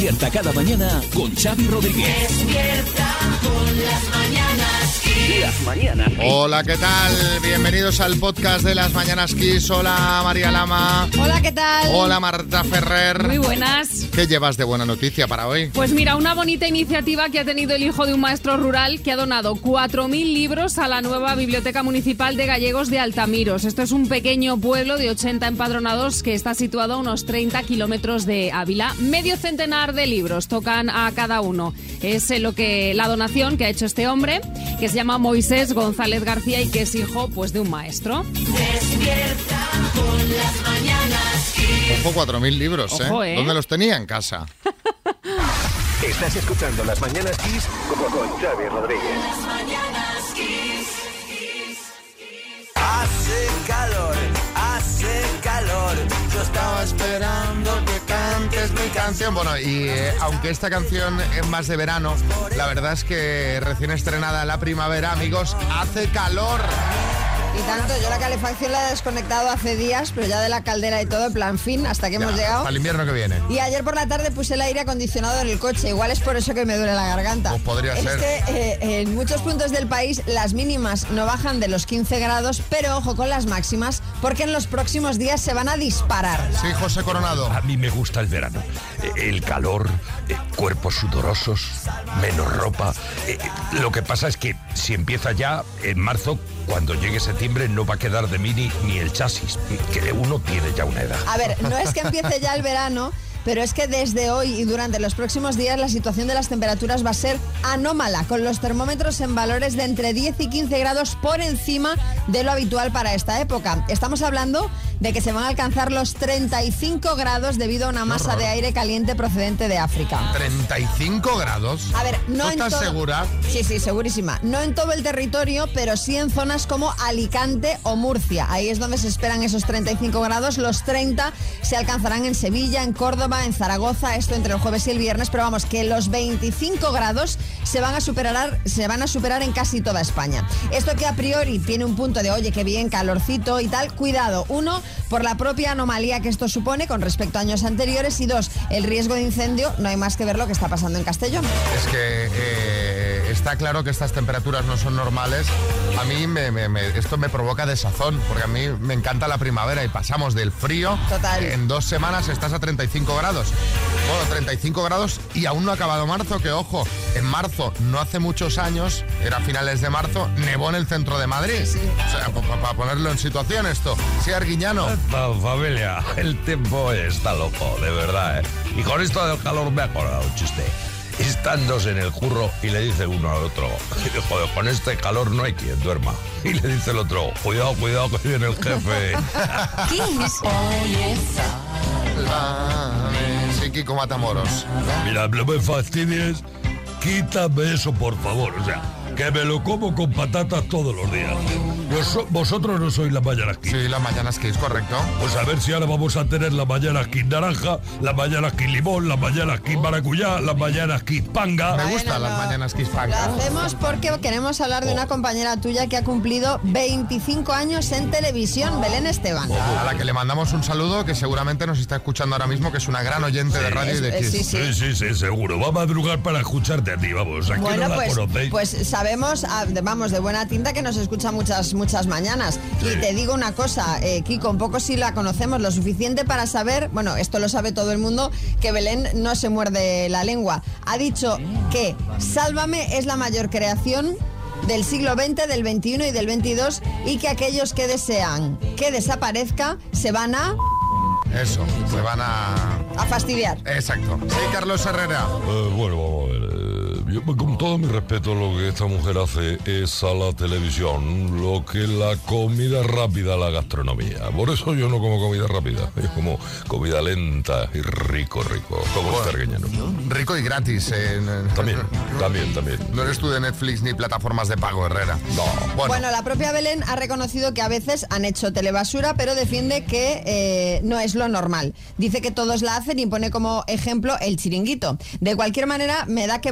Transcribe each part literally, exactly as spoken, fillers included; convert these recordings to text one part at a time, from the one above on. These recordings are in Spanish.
Despierta cada mañana con Xavi Rodríguez. Despierta con Las Mañanas Kiss. Las Mañanas Kiss. Hola, ¿qué tal? Bienvenidos al podcast de Las Mañanas Kiss. Hola, María Lama. Hola, ¿qué tal? Hola, Marta Ferrer. Muy buenas. ¿Qué llevas de buena noticia para hoy? Pues mira, una bonita iniciativa que ha tenido el hijo de un maestro rural que ha donado cuatro mil libros a la nueva Biblioteca Municipal de Gallegos de Altamiros. Esto es un pequeño pueblo de ochenta empadronados que está situado a unos treinta kilómetros de Ávila. Medio centenar de libros tocan a cada uno. Es lo que la donación que ha hecho este hombre, que se llama Moisés González García y que es hijo pues de un maestro. Despierta con Las Mañanas Kiss. Ojo, cuatro mil libros, Ojo, ¿eh? ¿eh? ¿Dónde los tenía? En casa. Estás escuchando Las Mañanas Kiss con, con Xavi Rodríguez. Las Mañanas Kiss. Hace calor, hace calor. Yo estaba esperando que cantes mi canción. Bueno, y eh, aunque esta canción es más de verano, la verdad es que recién estrenada en la primavera, amigos, hace calor. Y tanto, yo la calefacción la he desconectado hace días, pero ya de la caldera y todo, en plan fin, hasta que Ya, hemos llegado. para el invierno que viene. Y ayer por la tarde puse el aire acondicionado en el coche, igual es por eso que me duele la garganta. Pues podría es ser. que eh, en muchos puntos del país las mínimas no bajan de los quince grados, pero ojo con las máximas, porque en los próximos días se van a disparar. Sí, José Coronado. A mí me gusta el verano. Eh, El calor, eh, cuerpos sudorosos, menos ropa. Eh, Lo que pasa es que si empieza ya en marzo, cuando llegue septiembre no va a quedar de mí ni, ni el chasis, que uno tiene ya una edad. A ver, no es que empiece ya el verano, pero es que desde hoy y durante los próximos días la situación de las temperaturas va a ser anómala, con los termómetros en valores de entre diez y quince grados por encima de lo habitual para esta época. Estamos hablando de que se van a alcanzar los treinta y cinco grados debido a una masa de aire caliente procedente de África. ¿treinta y cinco grados? A ver, no ¿Tú en estás todo- segura? Sí, sí, segurísima. No en todo el territorio, pero sí en zonas como Alicante o Murcia. Ahí es donde se esperan esos treinta y cinco grados. Los treinta se alcanzarán en Sevilla, en Córdoba, en Zaragoza, esto entre el jueves y el viernes, pero vamos, que los veinticinco grados se van a superar, se van a superar en casi toda España. Esto que a priori tiene un punto de, oye, qué bien, calorcito y tal, cuidado. Uno, por la propia anomalía que esto supone con respecto a años anteriores, y dos, el riesgo de incendio, no hay más que ver lo que está pasando en Castellón. Es que eh, está claro que estas temperaturas no son normales. A mí me, me- me- esto me provoca desazón, porque a mí me encanta la primavera y pasamos del frío. Total. En dos semanas estás a treinta y cinco grados. Bueno, treinta y cinco grados y aún no ha acabado marzo, que ojo, en marzo, no hace muchos años, era finales de marzo, nevó en el centro de Madrid. O sea, para ponerlo en situación esto. Sí, Arguiñano. Pa- familia, el tiempo está loco, de verdad, ¿eh? Y con esto del calor me ha acordado un chiste. Están dos en el curro y le dice uno al otro, joder, con este calor no hay quien duerma. Y le dice el otro, cuidado, cuidado que viene el jefe. Sí, Kiko Matamoros. Mira, no me fastidies, quítame eso por favor, o sea, que me lo como con patatas todos los días. Vos- vosotros no sois la mañana aquí. Sí, las mañanas que es correcto. Pues a ver si ahora vamos a tener la mañana aquí naranja, la mañana aquí limón, la mañana aquí maracuyá, la mañana aquí panga. Me Bueno, gustan las no. mañanas que es Lo panga. hacemos porque queremos hablar de una compañera tuya que ha cumplido veinticinco años en televisión, Belén Esteban. A la que le mandamos un saludo, que seguramente nos está escuchando ahora mismo, que es una gran oyente de radio y de es- Kiss. sí, sí. Sí, sí, sí, seguro. Va a madrugar para escucharte a ti, vamos. Aquí Bueno, no la pues, conocéis. pues sabemos, ah, de- vamos, de buena tinta que nos escucha muchas, muchas mañanas. Y te digo una cosa, eh, Kiko, un poco sí la conocemos, lo suficiente para saber, bueno, esto lo sabe todo el mundo, que Belén no se muerde la lengua. Ha dicho que Sálvame es la mayor creación del siglo veinte, del veintiuno y del veintidós, y que aquellos que desean que desaparezca se van a, Eso, se van a... a fastidiar. Exacto. Sí, Carlos Herrera. Eh, bueno, vamos a ver. eh, yo, con todo mi respeto, lo que esta mujer hace es a la televisión lo que la comida rápida a la gastronomía. Por eso yo no como comida rápida. Yo como comida lenta y rico, rico. Como este arguiñano. Rico y gratis. eh, También, también, también. No eres tú de Netflix ni plataformas de pago, Herrera. No. Bueno, Bueno, la propia Belén ha reconocido que a veces han hecho telebasura, pero defiende que eh, no es lo normal. Dice que todos la hacen y pone como ejemplo el Chiringuito. De cualquier manera, me da que vamos a tener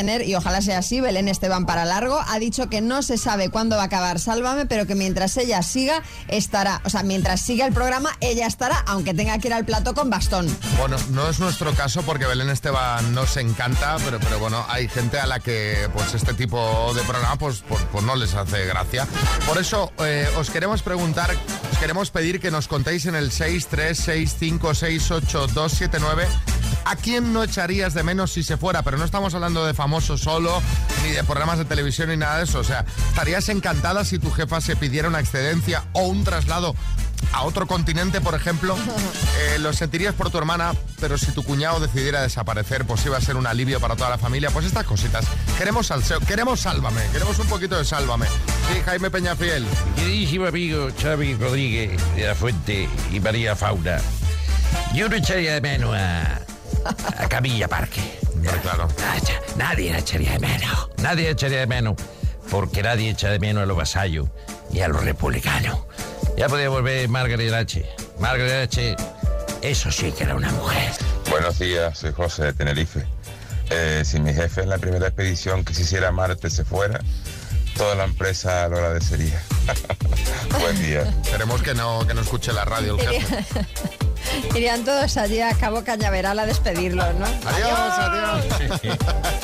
mantener, y ojalá sea así, Belén Esteban para largo. Ha dicho que no se sabe cuándo va a acabar Sálvame, pero que mientras ella siga, estará. O sea, mientras siga el programa, ella estará, aunque tenga que ir al plató con bastón. Bueno, no es nuestro caso porque Belén Esteban nos encanta, pero, pero bueno, hay gente a la que pues este tipo de programa pues, pues, pues no les hace gracia. Por eso eh, os queremos preguntar, os queremos pedir que nos contéis en el seis tres seis cinco seis ocho dos siete nueve a quién no echarías de menos si se fuera, pero no estamos hablando de famosos solo, ni de programas de televisión ni nada de eso. O sea, ¿estarías encantada si tu jefa se pidiera una excedencia o un traslado a otro continente, por ejemplo? Eh, lo sentirías por tu hermana, pero si tu cuñado decidiera desaparecer, pues iba a ser un alivio para toda la familia. Pues estas cositas. Queremos salseo, queremos Sálvame, queremos un poquito de Sálvame. Sí, Jaime Peñafiel. Queridísimo amigo Xavi Rodríguez de la Fuente y María Fauna, yo no echaría de menos a, a Camilla Parque. Hombre, claro. Nadie la echaría de menos. Nadie la echaría de menos, porque nadie echa de menos a los vasallos y a los republicanos. Ya podía volver Margaret H. Margaret H. Eso sí que era una mujer. Buenos días, soy José de Tenerife. Eh, si mi jefe en la primera expedición que se hiciera a Marte se fuera, toda la empresa lo agradecería. Buen día. Esperemos que no, que no escuche la radio el jefe. Irían todos allí a Cabo Cañaveral a despedirlo, ¿no? Adiós, adiós.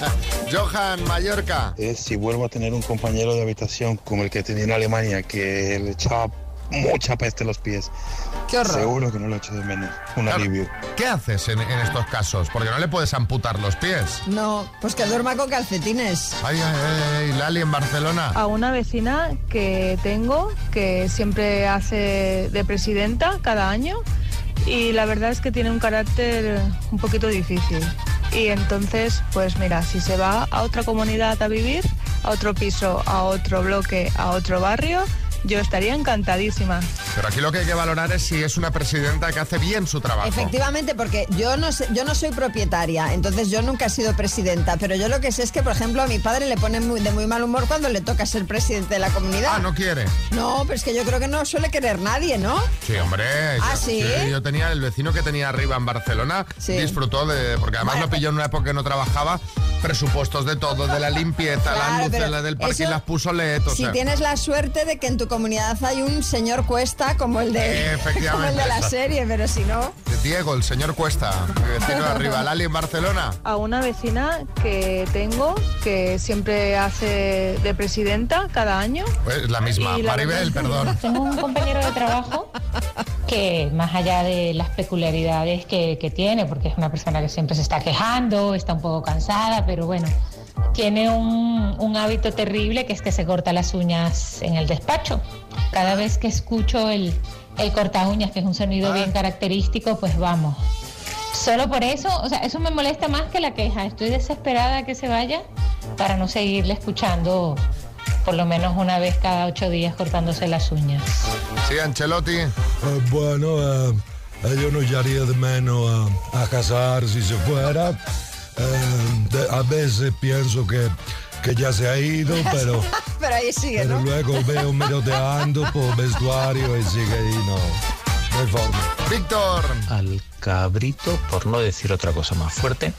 Johan, Mallorca. Eh, si vuelvo a tener un compañero de habitación como el que tenía en Alemania, que le echaba mucha peste en los pies. Qué horror. Seguro que no lo echo de menos. Un Claro. alivio. ¿Qué haces en, en estos casos? Porque no le puedes amputar los pies. No, pues que duerma con calcetines. Ay, ay, ay, Lali en Barcelona. A una vecina que tengo, que siempre hace de presidenta cada año, y la verdad es que tiene un carácter un poquito difícil. Y entonces, pues mira, si se va a otra comunidad a vivir, a otro piso, a otro bloque, a otro barrio, yo estaría encantadísima. Pero aquí lo que hay que valorar es si es una presidenta que hace bien su trabajo. Efectivamente, porque yo no sé, yo no soy propietaria, entonces yo nunca he sido presidenta, pero yo lo que sé es que, por ejemplo, a mi padre le pone muy, de muy mal humor cuando le toca ser presidente de la comunidad. Ah, ¿no quiere? No, pero es que yo creo que no suele querer nadie, ¿no? Sí, hombre. ¿Ah, yo, sí? Yo tenía el vecino que tenía arriba en Barcelona, Sí. disfrutó de... Porque además Bueno, lo pilló en una época que no trabajaba, presupuestos de todo, de la limpieza, Claro, las luces, pero la del parking, eso, las puso L E D, o Si sea. tienes la suerte de que en tu comunidad hay un señor Cuesta como el de, Efectivamente. como el de la serie, pero si no... Diego, el señor Cuesta, el vecino de arriba. Lali en Barcelona. A una vecina que tengo, que siempre hace de presidenta cada año. Pues la misma. Y la Maribel, verdad- perdón. Tengo un compañero de trabajo que, más allá de las peculiaridades que, que tiene, porque es una persona que siempre se está quejando, está un poco cansada, pero bueno, tiene un, un hábito terrible, que es que se corta las uñas en el despacho. Cada vez que escucho el, el corta uñas, que es un sonido bien característico, pues vamos. Solo por eso, o sea, eso me molesta más que la queja. Estoy desesperada que se vaya para no seguirle escuchando por lo menos una vez cada ocho días cortándose las uñas. Sí, Ancelotti. Eh, bueno, eh, eh, yo no echaría de menos a, a casar si se fuera. Eh, de- a veces pienso que, que ya se ha ido, pero, Pero ahí sigue, pero ¿no? luego veo merodeando por vestuario y sigue ahí, no, no hay forma. Víctor. Al cabrito, por no decir otra cosa más fuerte,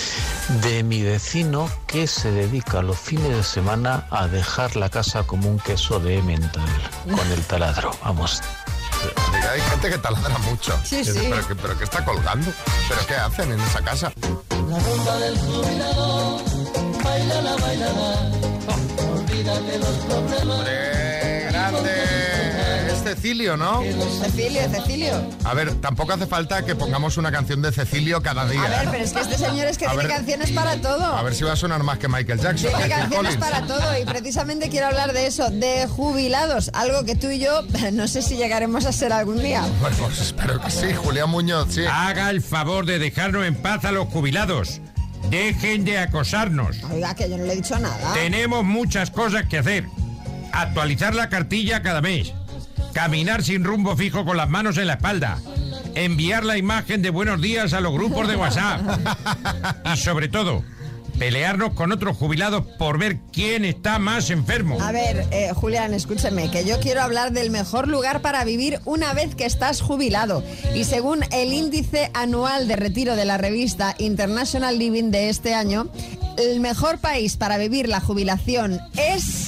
de mi vecino que se dedica los fines de semana a dejar la casa como un queso de emmental con el taladro. Vamos. Hay gente que taladra mucho. Sí, sí. Pero, que, pero que está colgando. ¿Pero qué hacen en esa casa? La rumba del jubilado, bailala, bailala, olvídate los problemas. Hombre, grande. Es Cecilio, ¿no? Cecilio, Cecilio. A ver, tampoco hace falta que pongamos una canción de Cecilio cada día. A ver, ¿eh? pero es que este señor es que A tiene ver. canciones para todo. A ver si va a sonar más que Michael Jackson. Tiene que Phil canciones Collins. para todo y precisamente quiero hablar de eso, de jubilados, algo que tú y yo no sé si llegaremos a ser algún día. Bueno, pues espero que sí, Julián Muñoz, sí. Haga el favor de dejarnos en paz a los jubilados. Dejen de acosarnos. Oiga, que yo no le he dicho nada. Tenemos muchas cosas que hacer. Actualizar la cartilla cada mes. Caminar sin rumbo fijo con las manos en la espalda. Enviar la imagen de buenos días a los grupos de WhatsApp. Y sobre todo, pelearnos con otros jubilados por ver quién está más enfermo. A ver, eh, Julián, escúcheme, que yo quiero hablar del mejor lugar para vivir una vez que estás jubilado. Y según el índice anual de retiro de la revista International Living de este año, el mejor país para vivir la jubilación es...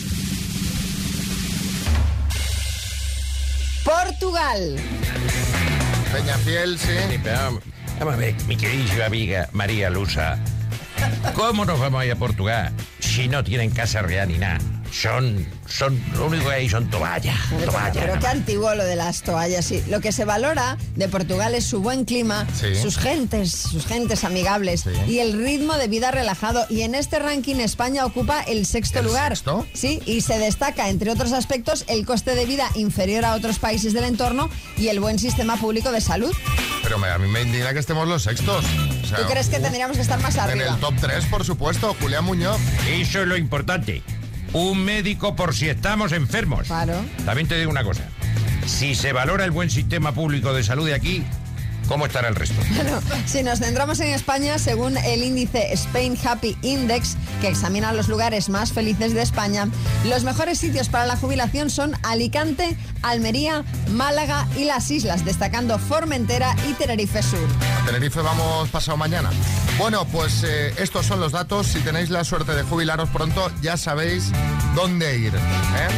Portugal. Peñafiel, sí. Sí, pero, vamos a ver, mi queridísima amiga María Lusa, ¿cómo nos vamos a ir a Portugal si no tienen casa real ni nada? Son, son, lo único que hay son toallas, Pero, toallas. pero qué antiguo lo de las toallas, sí. Lo que se valora de Portugal es su buen clima, Sí. sus gentes, sus gentes amigables Sí. y el ritmo de vida relajado. Y en este ranking España ocupa el sexto ¿El lugar. sexto? Sí, y se destaca, entre otros aspectos, el coste de vida inferior a otros países del entorno y el buen sistema público de salud. Pero me- a mí me indigna que estemos los sextos. O sea, ¿Tú crees que uh, tendríamos que estar más En arriba? el top tres, por supuesto, Julián Muñoz. Eso es lo importante. Un médico por si estamos enfermos. Claro. También te digo una cosa. Si se valora el buen sistema público de salud de aquí, ¿cómo estará el resto? Bueno, si nos centramos en España, según el índice Spain Happy Index, que examina los lugares más felices de España, los mejores sitios para la jubilación son Alicante, Almería, Málaga y las islas, destacando Formentera y Tenerife Sur. A Tenerife vamos pasado mañana. Bueno, pues eh, estos son los datos. Si tenéis la suerte de jubilaros pronto, ya sabéis dónde ir. ¿eh?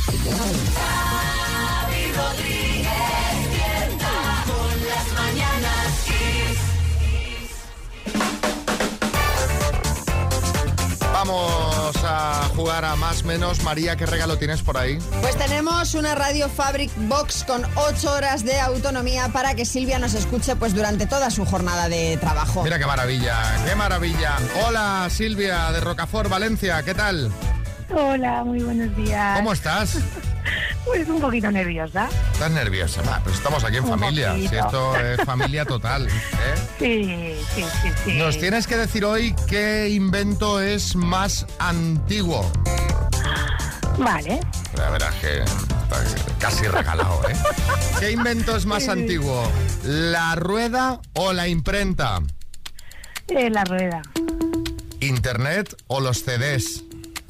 Xavi Rodríguez despierta con las mañanas Kiss. Vamos a jugar a más menos. María, ¿qué regalo tienes por ahí? Pues tenemos una Radio Fabric Box con ocho horas de autonomía para que Silvia nos escuche pues durante toda su jornada de trabajo. Mira qué maravilla, qué maravilla. Hola, Silvia de Rocafort, Valencia, ¿qué tal? Hola, muy buenos días. ¿Cómo estás? Pues un poquito nerviosa. ¿Estás nerviosa? Va, pues estamos aquí en Un familia. Si poquito. esto es familia total. ¿eh? Sí, sí, sí, sí. Nos tienes que decir hoy qué invento es más antiguo. Vale. La verdad es que está casi regalado, ¿eh? ¿Qué invento es más Sí. antiguo? ¿La rueda o la imprenta? Eh, la rueda. ¿Internet o los C Ds?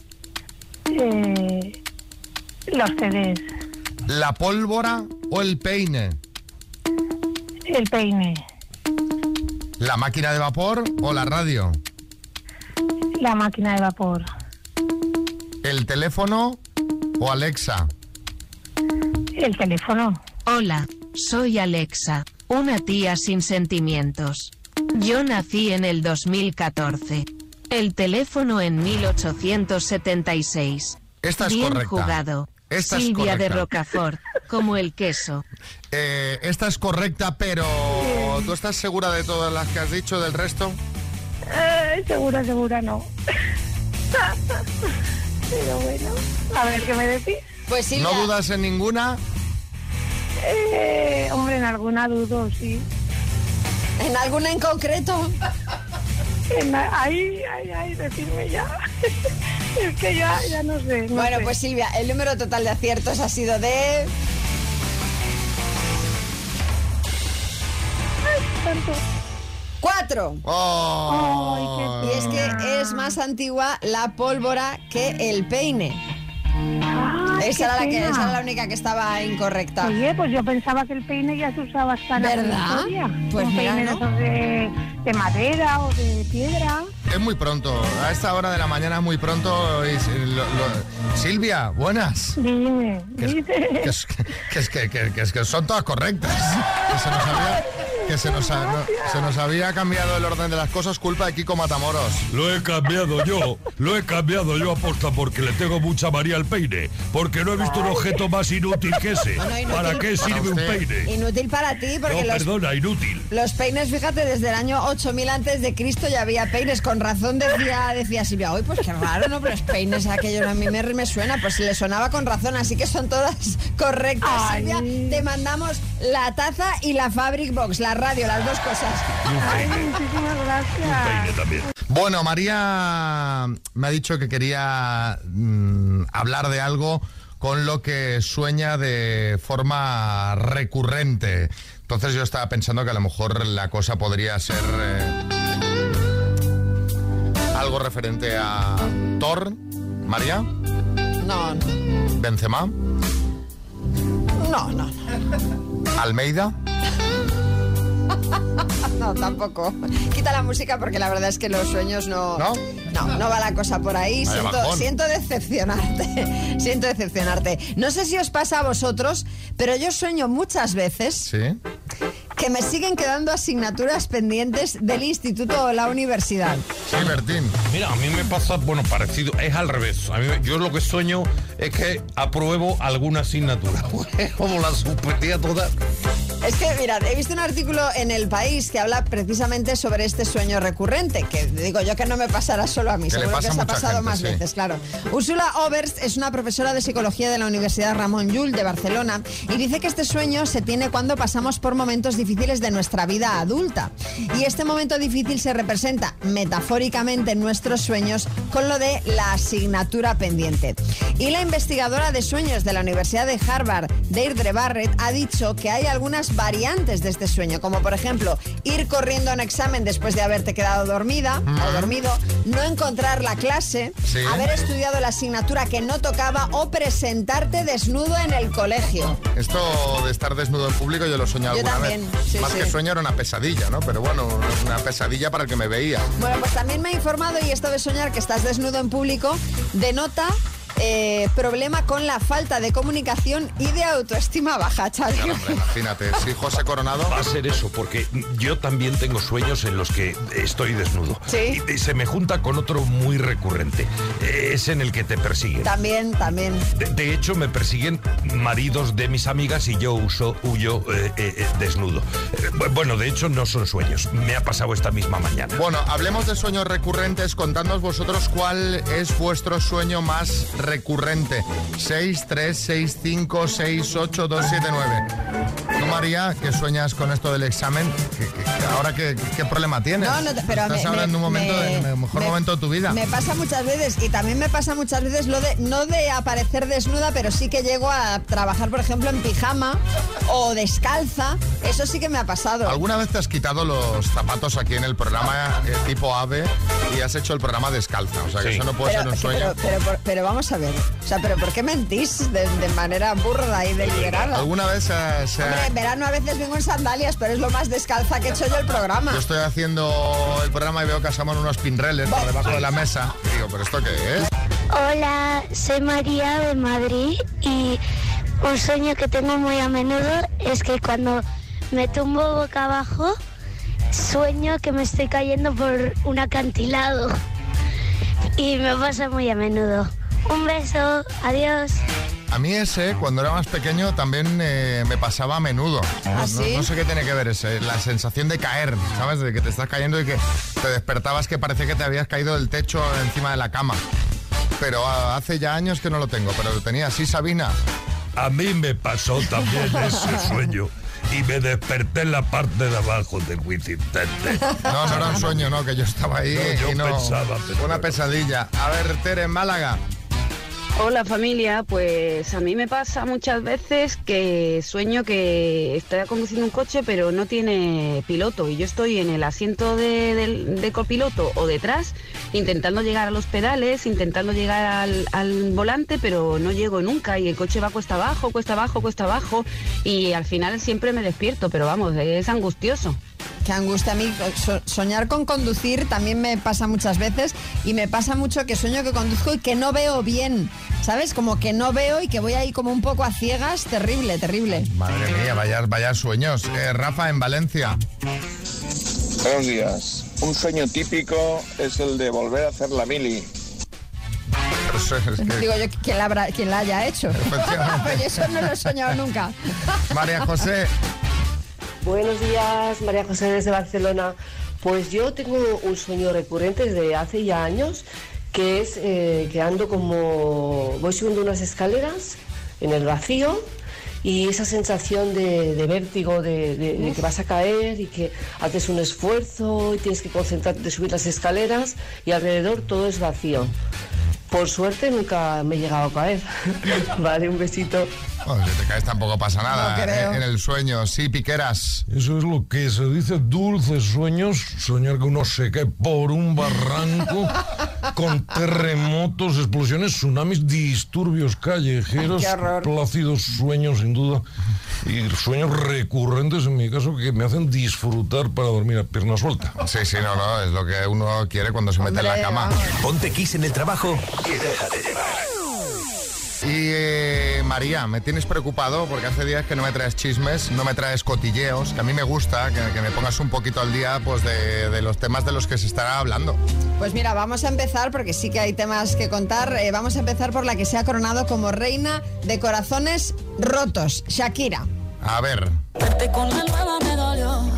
Eh, los C Ds. ¿La pólvora o el peine? El peine. ¿La máquina de vapor o la radio? La máquina de vapor. ¿El teléfono o Alexa? El teléfono. Hola, soy Alexa, una tía sin sentimientos. Yo nací en el dos mil catorce. El teléfono en mil ochocientos setenta y seis. Esta es Bien correcta. jugado. Esta es Silvia de correcta. Rocafort, como el queso. Eh, esta es correcta, pero ¿tú estás segura de todas las que has dicho del resto? Eh, segura, segura no. Pero bueno, a ver qué me decís. Pues sí. ¿No dudas en ninguna? Eh, hombre, en alguna dudo, sí. ¿En alguna en concreto? En la- ahí, ahí, ahí, decirme ya. Es que ya, ya no sé. no Bueno, sé. pues Silvia, el número total de aciertos ha sido de... Tanto. ¡Cuatro! Oh. Y es que es más antigua la pólvora que el peine. Ah, Esa qué era, la que, pena. esa era la única que estaba incorrecta. Oye, pues yo pensaba que el peine ya se usaba hasta en la ¿Verdad? prehistoria. Pues un mira, peine ¿no? de esos de, de madera o de piedra. Es muy pronto, a esta hora de la mañana es muy pronto. y si- lo- lo- Silvia, buenas. Dime, Que es, dime. que, es- que es- que- que- que es que son todas correctas. Que se nos había, que se nos, ha- no, se nos había cambiado el orden de las cosas, culpa de Kiko Matamoros. Lo he cambiado yo, lo he cambiado yo aposta porque le tengo mucha manía al peine, porque no he visto un objeto más inútil que ese. No, no, inútil. ¿Para qué sirve un Para usted. peine? Inútil para ti, porque No, los, perdona, inútil. los peines, fíjate, desde el año ocho mil antes de Cristo ya había peines. Con razón decía, decía Silvia, hoy pues qué raro, ¿no? Pero los peines, aquello a mí me, me suena, pues le sonaba con razón, así que son todas correctas. Ay. Silvia, te mandamos la taza y la Fabric Box, la radio, las dos cosas. Ay, muchísimas Un gracias. peine también. Bueno, María me ha dicho que quería mm, hablar de algo con lo que sueña de forma recurrente. Entonces yo estaba pensando que a lo mejor la cosa podría ser eh, algo referente a Thor. María, No, no, Benzema, no, no, Almeida. no, tampoco. Quita la música porque la verdad es que los sueños no... ¿No? No, no va la cosa por ahí. Vaya Siento, bajón. siento decepcionarte. Siento decepcionarte. No sé si os pasa a vosotros, pero yo sueño muchas veces ¿Sí? que me siguen quedando asignaturas pendientes del instituto o la universidad. Sí, Bertín. Mira, a mí me pasa, bueno, parecido, es al revés. A mí, yo lo que sueño es que apruebo alguna asignatura. Como la suspendía toda. Es que, mirad, he visto un artículo en El País que habla precisamente sobre este sueño recurrente, que digo yo que no me pasará solo a mí, Que le seguro pasa que os a ha mucha pasado gente, más sí. veces, claro. Úrsula Oberst es una profesora de psicología de la Universidad Ramon Llull de Barcelona y dice que este sueño se tiene cuando pasamos por momentos difíciles de nuestra vida adulta. Y este momento difícil se representa metafóricamente en nuestros sueños con lo de la asignatura pendiente. Y la investigadora de sueños de la Universidad de Harvard, Deirdre Barrett, ha dicho que hay algunas variantes de este sueño, como por ejemplo ir corriendo a un examen después de haberte quedado dormida mm. o dormido, no encontrar la clase, sí. haber estudiado la asignatura que no tocaba o presentarte desnudo en el colegio. Esto de estar desnudo en público yo lo he soñado Yo alguna también, vez. sí, Más sí. que sueño era una pesadilla, ¿no? Pero bueno, una pesadilla para el que me veía. Bueno, pues también me he informado y esto de soñar que estás desnudo en público denota eh, problema con la falta de comunicación y de autoestima baja, Xavi. Claro, hombre, imagínate, si José Coronado... Va a ser eso, porque yo también tengo sueños en los que estoy desnudo. Sí. Y se me junta con otro muy recurrente. Es en el que te persiguen. También, también. De, de hecho, me persiguen maridos de mis amigas y yo uso, huyo eh, eh, desnudo. Eh, bueno, de hecho, no son sueños. Me ha pasado esta misma mañana. Bueno, hablemos de sueños recurrentes. Contadnos vosotros cuál es vuestro sueño más recurrente. seis tres seis cinco seis ocho dos siete nueve. ¿Tú, María, qué sueñas con esto del examen? ¿Qué, qué, qué, ahora qué, qué problema tienes? No, no, pero Estás me- ahora me- en un momento, me- de, en el mejor me- momento de tu vida. Me pasa muchas veces y también me pasa muchas veces lo de no de aparecer desnuda, pero sí que llego a trabajar, por ejemplo, en pijama o descalza. Eso sí que me ha pasado. ¿Alguna vez te has quitado los zapatos aquí en el programa eh, tipo AVE y has hecho el programa descalza? O sea, que Sí. eso no puede Pero, ser un sueño. pero, pero, pero vamos a ver, o sea, pero ¿por qué mentís de, de manera burda y deliberada? ¿Alguna vez se ha- se ha- Hombre, en verano a veces vengo en sandalias, pero es lo más descalza que he hecho yo el programa. Yo estoy haciendo el programa y veo que asaman unos pinreles por debajo de la mesa. Y digo, ¿pero esto qué es? Hola, soy María de Madrid y un sueño que tengo muy a menudo es que cuando me tumbo boca abajo sueño que me estoy cayendo por un acantilado y me pasa muy a menudo. Un beso, adiós. A mí ese, cuando era más pequeño, también eh, me pasaba a menudo. No, ¿Ah, no- sí? no sé qué tiene que ver ese, la sensación de caer, ¿sabes? De que te estás cayendo y que te despertabas que parecía que te habías caído del techo encima de la cama. Pero ah, hace ya años que no lo tengo, pero lo tenía. Sí, Sabina. A mí me pasó también ese sueño y me desperté en la parte de abajo de Witintente. No, no era un sueño, no, que yo estaba ahí No, yo y no... pensaba, pero- Una pesadilla. A ver, Tere, en Málaga. Hola familia, pues a mí me pasa muchas veces que sueño que estoy conduciendo un coche pero no tiene piloto y yo estoy en el asiento de, del- de copiloto o detrás intentando llegar a los pedales, intentando llegar al, al volante pero no llego nunca y el coche va cuesta abajo, cuesta abajo, cuesta abajo y al final siempre me despierto, pero vamos, es angustioso. Qué angustia a mí. So- soñar con conducir también me pasa muchas veces y me pasa mucho que sueño que conduzco y que no veo bien, ¿sabes? Como que no veo y que voy ahí como un poco a ciegas. Terrible, terrible. Madre mía, vaya, vaya sueños. Eh, Rafa, en Valencia. Buenos días. Un sueño típico es el de volver a hacer la mili. Eso es que- Digo yo, ¿quién la, habrá- quién la haya hecho? Efectivamente. Pero eso no lo he soñado nunca. María José. Buenos días, María José desde Barcelona. Pues yo tengo un sueño recurrente desde hace ya años, que es eh, que ando como... voy subiendo unas escaleras en el vacío y esa sensación de, de vértigo, de, de- de que vas a caer y que haces un esfuerzo y tienes que concentrarte de subir las escaleras y alrededor todo es vacío. Por suerte nunca me he llegado a caer. Vale, un besito. Bueno, si te caes tampoco pasa nada. No creo. eh, en el sueño, sí, Piqueras. Eso es lo que se dice dulces sueños, soñar que uno se cae por un barranco con terremotos, explosiones, tsunamis, disturbios callejeros, Qué horror. plácidos sueños sin duda, y sueños recurrentes en mi caso que me hacen disfrutar para dormir a pierna suelta. Sí, sí, no, no, es lo que uno quiere cuando se mete en la cama. Ponte Kiss en el trabajo y déjate llevar. Y eh, María, me tienes preocupado porque hace días que no me traes chismes, no me traes cotilleos, que a mí me gusta que, que me pongas un poquito al día pues de, de los temas de los que se estará hablando. Pues mira, vamos a empezar, porque sí que hay temas que contar, eh, vamos a empezar por la que se ha coronado como reina de corazones rotos, Shakira. A ver. Verte con la nueva me dolió,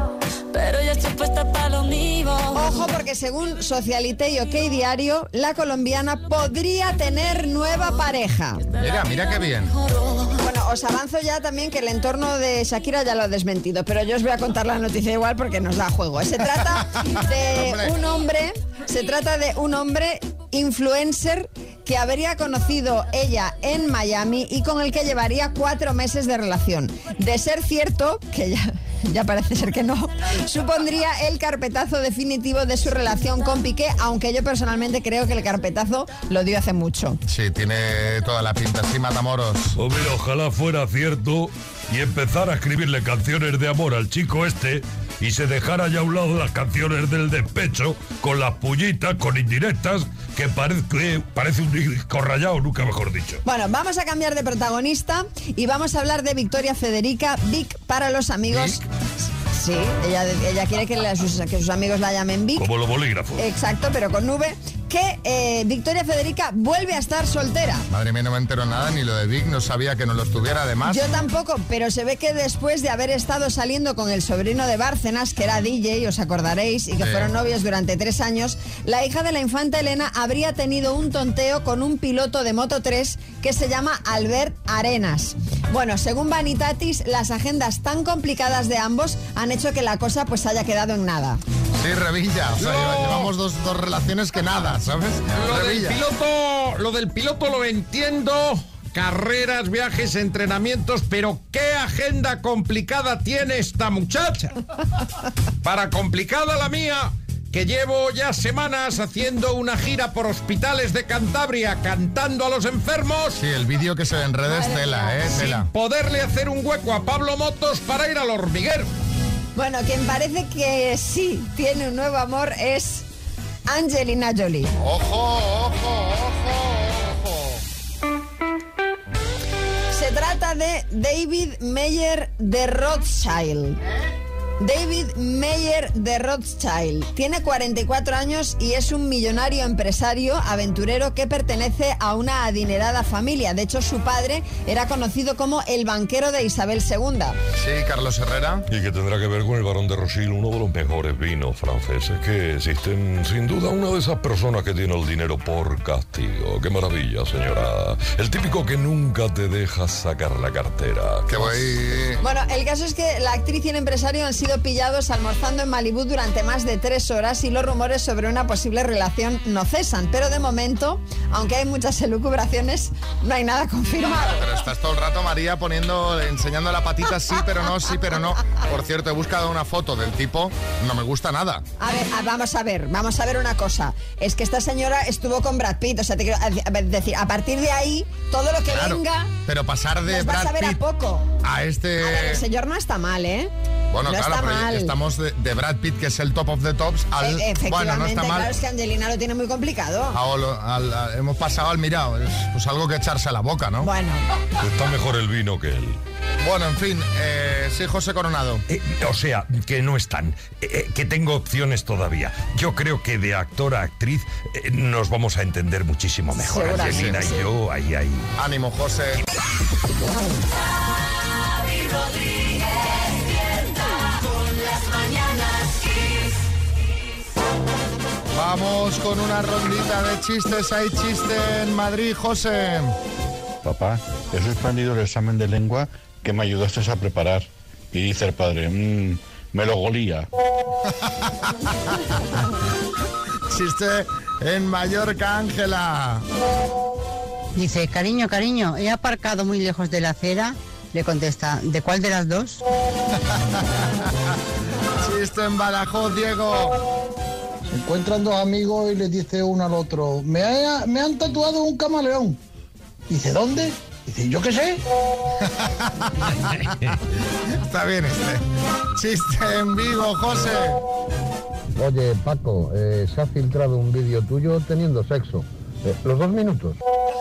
pero ya estoy puesta para lo mío. Ojo, porque según Socialité y OK Diario, la colombiana podría tener nueva pareja. Mira, mira qué bien. Bueno, os avanzo ya también que el entorno de Shakira ya lo ha desmentido, pero yo os voy a contar la noticia igual porque nos da juego. Se trata de un hombre, se trata de un hombre influencer que habría conocido ella en Miami y con el que llevaría cuatro meses de relación. De ser cierto, que ya, ya parece ser que no, supondría el carpetazo definitivo de su relación con Piqué, aunque yo personalmente creo que el carpetazo lo dio hace mucho. Sí, tiene toda la pinta, sí, Matamoros. Oh, mira, ojalá fuera cierto y empezara a escribirle canciones de amor al chico este y se dejara ya a un lado las canciones del despecho con las pullitas, con indirectas, que parece, parece un disco rayado, nunca mejor dicho. Bueno, vamos a cambiar de protagonista y vamos a hablar de Victoria Federica, Vic para los amigos. ¿Vic? Sí, ella, ella quiere que, la, sus, que sus amigos la llamen Vic. Como los bolígrafos. Exacto, pero con V. Que eh, Victoria Federica vuelve a estar soltera. Madre mía, no me entero nada, ni lo de Vic, no sabía que no lo estuviera además. Yo tampoco, pero se ve que después de haber estado saliendo con el sobrino de Bárcenas, que era D J, os acordaréis, y que Sí. fueron novios durante tres años, la hija de la infanta Elena habría tenido un tonteo con un piloto de Moto tres que se llama Albert Arenas. Bueno, según Vanitatis, las agendas tan complicadas de ambos han hecho que la cosa pues haya quedado en nada. Sí, Revilla, o sea, No. llevamos dos, dos relaciones que nada, ¿sabes? Lo del Revilla. piloto, lo del piloto lo entiendo. Carreras, viajes, entrenamientos, pero qué agenda complicada tiene esta muchacha. Para complicada la mía, que llevo ya semanas haciendo una gira por hospitales de Cantabria cantando a los enfermos. Sí, el vídeo que se ve en redes, tela, ¿eh? Tela. Sin poderle hacer un hueco a Pablo Motos para ir al hormiguero. Bueno, quien parece que sí tiene un nuevo amor es Angelina Jolie. ¡Ojo, ojo, ojo, ojo! Se trata de David Meyer de Rothschild. David Meyer de Rothschild tiene cuarenta y cuatro años y es un millonario empresario aventurero que pertenece a una adinerada familia. De hecho, su padre era conocido como el banquero de Isabel segunda. Sí, Carlos Herrera. Y que tendrá que ver con el Barón de Rothschild, uno de los mejores vinos franceses que existen. Sin duda, una de esas personas que tiene el dinero por castigo. ¡Qué maravilla, señora! El típico que nunca te deja sacar la cartera. Que voy... Bueno, el caso es que la actriz y el empresario han sido pillados almorzando en Malibú durante más de tres horas y los rumores sobre una posible relación no cesan. Pero de momento, aunque hay muchas elucubraciones, no hay nada confirmado. Pero estás todo el rato, María, poniendo, enseñando la patita sí, pero no, sí, pero no. Por cierto, he buscado una foto del tipo, no me gusta nada. A ver, a- vamos a ver, vamos a ver una cosa. Es que esta señora estuvo con Brad Pitt, o sea, te quiero a- a- decir, a partir de ahí, todo lo que Claro, venga, pero pasar de nos vas Brad a ver a Pitt poco. a este... A ver, el señor no está mal, ¿eh? Bueno, no claro, está pero mal. estamos de, de Brad Pitt, que es el top of the tops, al... E- efectivamente, bueno, no está mal. claro, es que Angelina lo tiene muy complicado. Al- al- al- hemos pasado al mirado, es pues algo que echarse a la boca, ¿no? Bueno. Está mejor el vino que él. Bueno, en fin, eh, sí, José Coronado. Eh, o sea, que no están, eh, eh, que tengo opciones todavía. Yo creo que de actor a actriz eh, nos vamos a entender muchísimo mejor. Seguramente, Angelina sí. y yo, ahí, ahí. Ánimo, José. Xavi Rodríguez despierta con las mañanas Kiss. Vamos con una rondita de chistes. Hay chiste en Madrid, José. Papá, he suspendido el examen de lengua que me ayudaste a preparar. Y dice el padre, mmm, me lo golía. Chiste en Mallorca, Ángela. Dice, cariño, cariño, he aparcado muy lejos de la acera. Le contesta, ¿de cuál de las dos? Chiste en Badajoz, Diego. Encuentran dos amigos y les dice uno al otro, me, ha- me han tatuado un camaleón. Dice, ¿dónde? Dice, yo qué sé. Está bien este. Chiste en vivo, José. Oye, Paco, eh, se ha filtrado un vídeo tuyo teniendo sexo. Eh, los dos minutos.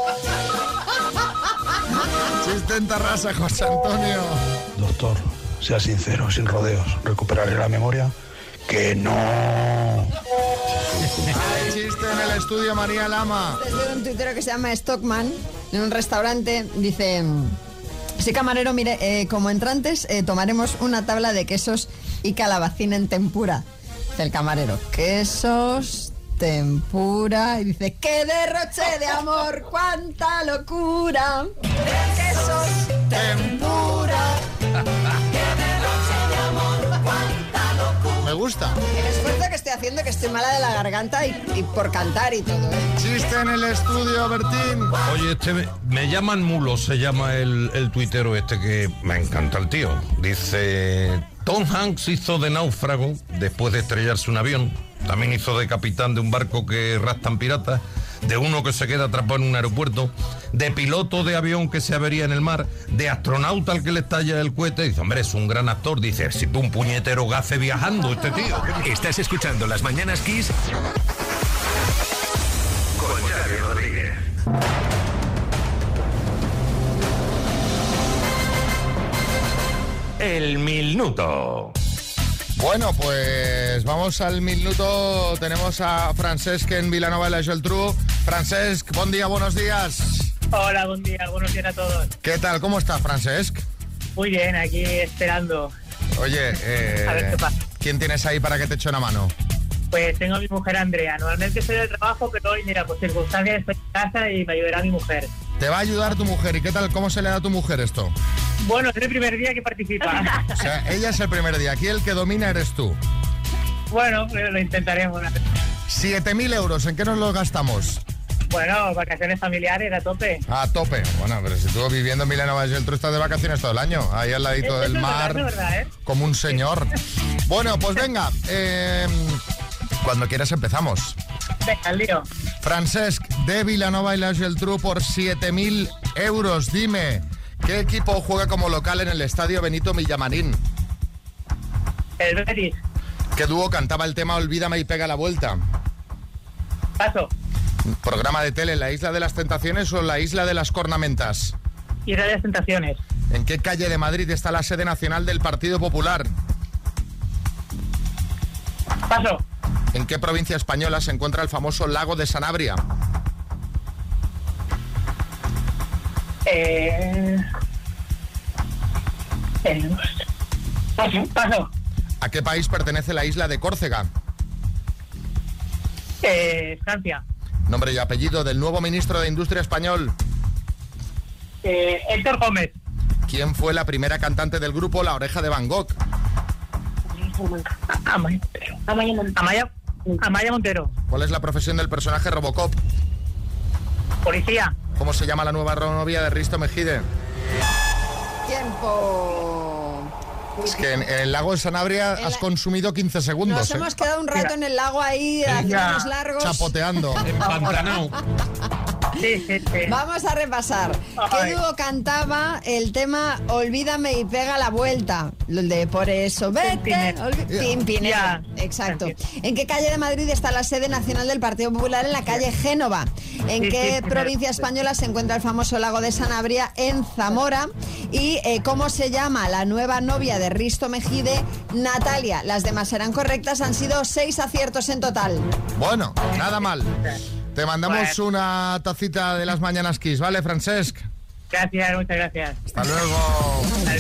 Chiste en Tarrasa, José Antonio. Doctor, sea sincero, sin rodeos. ¿Recuperaré la memoria? Que no. Hay chiste en el estudio, María Lama. Desde un tuitero que se llama Stockman, en un restaurante, dice... Sí, camarero, mire, eh, como entrantes eh, tomaremos una tabla de quesos y calabacín en tempura. Dice el camarero, quesos, tempura... Y dice, ¡qué derroche de amor! ¡Cuánta locura! Quesos, tempura... Me gusta. El esfuerzo que estoy haciendo, que estoy mala de la garganta y, y por cantar y todo, ¿eh? Chiste en el estudio, Bertín. Oye, este me, me llaman Mulo, se llama el, el tuitero este, que me encanta el tío. Dice, Tom Hanks hizo de náufrago después de estrellarse un avión. También hizo de capitán de un barco que raptan piratas, de uno que se queda atrapado en un aeropuerto, de piloto de avión que se avería en el mar, de astronauta al que le estalla el cohete. Dice, hombre, es un gran actor. Dice, si tú un puñetero gafe viajando este tío. Estás escuchando Las Mañanas Kiss con Xavi Rodríguez. El minuto. Bueno, pues vamos al minuto. Tenemos a Francesc en Vilanova de la Geltrú. Francesc, buen día, buenos días. Hola, buen día, buenos días a todos. ¿Qué tal? ¿Cómo estás, Francesc? Muy bien, aquí esperando. Oye, eh, A ver qué pasa. ¿quién tienes ahí para que te eche una mano? Pues tengo a mi mujer Andrea. Normalmente estoy de trabajo, pero hoy, mira, por circunstancias estoy en casa y me ayudará mi mujer. Te va a ayudar tu mujer. ¿Y qué tal? ¿Cómo se le da a tu mujer esto? Bueno, es el primer día que participa. O sea, ella es el primer día. Aquí el que domina eres tú. Bueno, pues lo intentaremos. siete mil euros, ¿en qué nos los gastamos? Bueno, vacaciones familiares a tope. A tope. Bueno, pero si tú viviendo en Vilanova de Geltrú estás de vacaciones todo el año. Ahí al ladito Eso del es mar. verdad, es verdad, ¿eh? Como un señor. Bueno, pues venga. eh, cuando quieras empezamos. Venga, al lío. Francesc, de Vilanova y la Geltrú por siete mil euros. Dime, ¿qué equipo juega como local en el estadio Benito Villamarín? El Betis. ¿Qué dúo cantaba el tema Olvídame y pega la vuelta? Paso. ¿Programa de tele, La Isla de las Tentaciones o La Isla de las Cornamentas? Isla de las Tentaciones. ¿En qué calle de Madrid está la sede nacional del Partido Popular? Paso. ¿En qué provincia española se encuentra el famoso lago de Sanabria? Eh... el- Paso. Paso. ¿A qué país pertenece la isla de Córcega? Eh, Francia. Nombre y apellido del nuevo ministro de Industria español. Eh, Héctor Gómez. ¿Quién fue la primera cantante del grupo La Oreja de Van Gogh? Amaya Montero. Amaya Montero. Amaya, Amaya Montero. ¿Cuál es la profesión del personaje Robocop? Policía. ¿Cómo se llama la nueva novia de Risto Mejide? Tiempo. Es que en, en el lago de Sanabria has consumido quince segundos. Nos ¿eh? hemos quedado un rato en el lago ahí, haciéndonos largos. Chapoteando. Empantanado. Sí, sí, sí. Vamos a repasar. Ay. ¿Qué dúo cantaba el tema Olvídame y pega la vuelta? El de Por eso vete. Pimpinela. olvi- Ya. Pimpinela. Ya. Exacto. ¿En qué calle de Madrid está la sede nacional del Partido Popular? En la calle Génova. ¿En Sí, qué sí, provincia sí. española se encuentra el famoso lago de Sanabria? En Zamora. ¿Y eh, cómo se llama la nueva novia de Risto Mejide? Natalia. Las demás eran correctas. Han sido seis aciertos en total. Bueno, nada mal. Te mandamos una tacita de las Mañanas Kiss, ¿vale, Francesc? Gracias, muchas gracias. Hasta luego.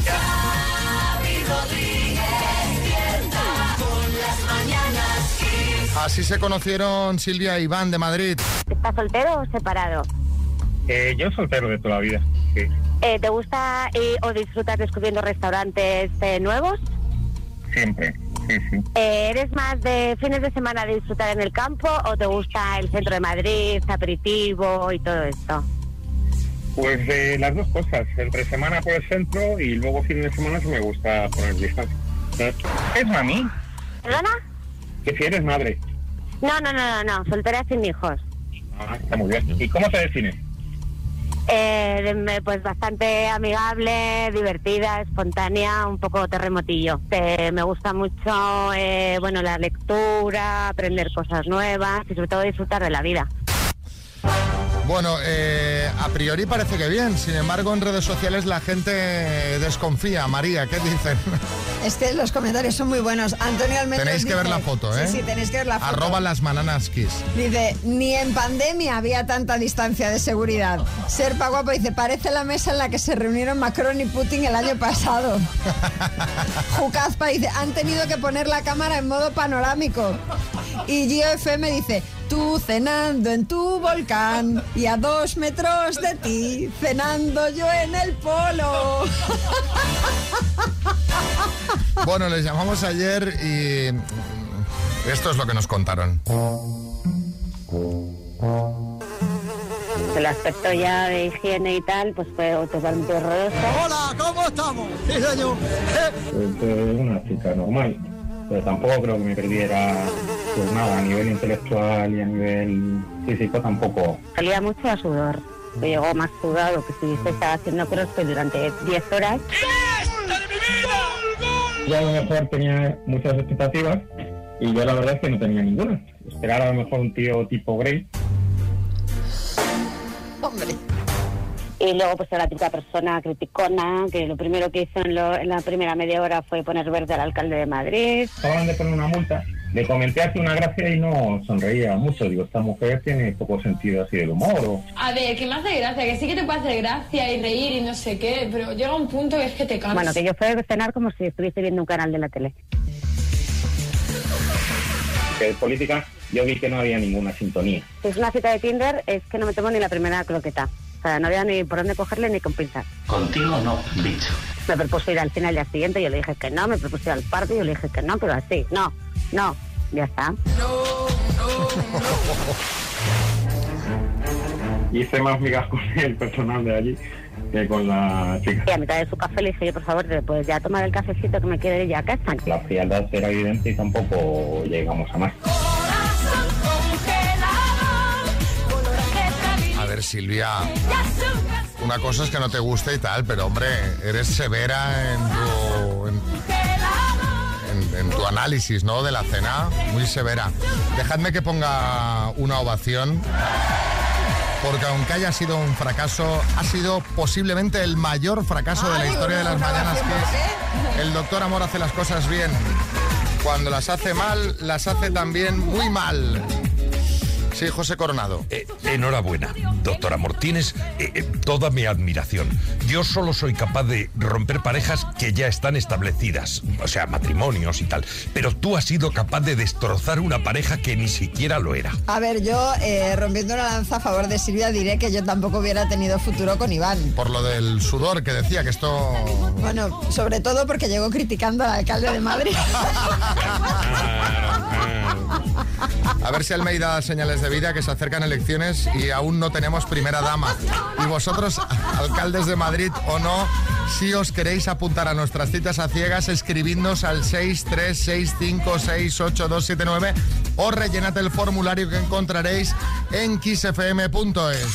Así se conocieron Silvia e Iván de Madrid. ¿Estás soltero o separado? Eh, yo soltero de toda la vida, sí. Eh, ¿Te gusta eh, o disfrutas descubriendo restaurantes eh, nuevos? Siempre, sí, sí. Eh, ¿Eres más de fines de semana de disfrutar en el campo o te gusta el centro de Madrid, aperitivo y todo esto? Pues eh, las dos cosas, entre semana por el centro y luego fin de semana sí me gusta poner distancia. ¿Es mami? ¿Perdona? Que si eres madre. No, no, no, no, no, soltera sin hijos. Ah, está muy bien. ¿Y cómo se define? Eh, de- pues bastante amigable, divertida, espontánea, un poco terremotillo. Eh, me gusta mucho, eh, bueno, la lectura, aprender cosas nuevas y sobre todo disfrutar de la vida. Bueno, eh, a priori parece que bien, sin embargo en redes sociales la gente desconfía. María, ¿qué dicen? Es que los comentarios son muy buenos. Antonio Almendros Tenéis que dice- ver la foto, ¿eh? Sí, sí, tenéis que ver la foto. Arroba las bananas kiss. Dice, ni en pandemia había tanta distancia de seguridad. Serpa Guapo dice, parece la mesa en la que se reunieron Macron y Putin el año pasado. Jucazpa dice, han tenido que poner la cámara en modo panorámico. Y Gio F M dice, tú cenando en tu volcán y a dos metros de ti, cenando yo en el polo. Bueno, les llamamos ayer y esto es lo que nos contaron. El aspecto ya de higiene y tal, pues fue totalmente horroroso. Hola, ¿cómo estamos? Sí, señor. Pues una chica normal, pero tampoco creo que me perdiera pues nada, a nivel intelectual y a nivel físico tampoco. Salía mucho a sudor. Me llegó más sudado que si se estaba haciendo crossfit durante diez horas. Yo a lo mejor tenía muchas expectativas y yo la verdad es que no tenía ninguna. Esperar a lo mejor un tío tipo Grey. Hombre. Y luego pues era la típica persona criticona, que lo primero que hizo en, lo- en la primera media hora fue poner verde al alcalde de Madrid. Acaban de poner una multa. Le comenté hace una gracia y no sonreía mucho. Digo, esta mujer tiene poco sentido así del humor. O... A ver, que me hace gracia, que sí que te puede hacer gracia y reír y no sé qué, pero llega un punto que es que te cansas. Bueno, que yo fui a cenar como si estuviese viendo un canal de la tele. Que de política yo vi que no había ninguna sintonía. Si es una cita de Tinder, es que no me tomo ni la primera croqueta. O sea, no había ni por dónde cogerle ni con pinzas. Contigo no, bicho. Me propuso ir al cine al día siguiente, yo le dije que no, me propuso ir al parque, yo le dije que no, pero así, no, no, ya está. Hice más migas con el personal de allí que con la chica. Y a mitad de su café le dije, yo, por favor, ¿te puedes ya tomar el cafecito que me quiero ir ya a casa? La frialdad era evidente y tampoco llegamos a más. A ver, Silvia, una cosa es que no te guste y tal, pero hombre, eres severa en tu, en, en- en tu análisis, ¿no? De la cena, muy severa. Dejadme que ponga una ovación, porque aunque haya sido un fracaso, ha sido posiblemente el mayor fracaso de la Ay, historia de las una mañanas ovación, que es. El doctor Amor hace las cosas bien. Cuando las hace mal, las hace también muy mal. Sí, José Coronado. Eh, enhorabuena, doctor Amor. Tienes eh, eh, toda mi admiración. Yo solo soy capaz de romper parejas que ya están establecidas, o sea, matrimonios y tal. Pero tú has sido capaz de destrozar una pareja que ni siquiera lo era. A ver, yo eh, rompiendo una lanza a favor de Silvia diré que yo tampoco hubiera tenido futuro con Iván. Por lo del sudor que decía, que esto... Bueno, sobre todo porque llegó criticando al alcalde de Madrid. A ver si Almeida da señales de vida, que se acercan elecciones y aún no tenemos primera dama. Y vosotros, alcaldes de Madrid o no, si os queréis apuntar a nuestras citas a ciegas, escribidnos al seis tres seis cinco seis ocho dos siete nueve o rellenad el formulario que encontraréis en kiss f m punto es.